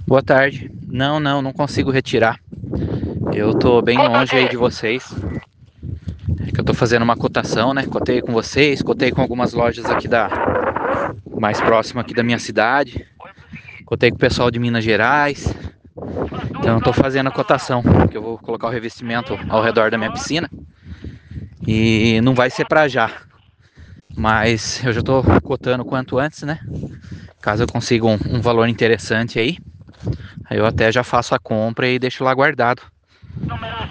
Boa tarde. Não consigo retirar. Eu tô bem longe aí de vocês. É que eu tô fazendo uma cotação, né? Cotei com vocês, cotei com algumas lojas aqui mais próximo aqui da minha cidade. Cotei com o pessoal de Minas Gerais. Então eu tô fazendo a cotação, que eu vou colocar o revestimento ao redor da minha piscina. E não vai ser pra já. Mas eu já tô cotando quanto antes, né? Caso eu consiga um valor interessante aí, eu até já faço a compra e deixo lá guardado.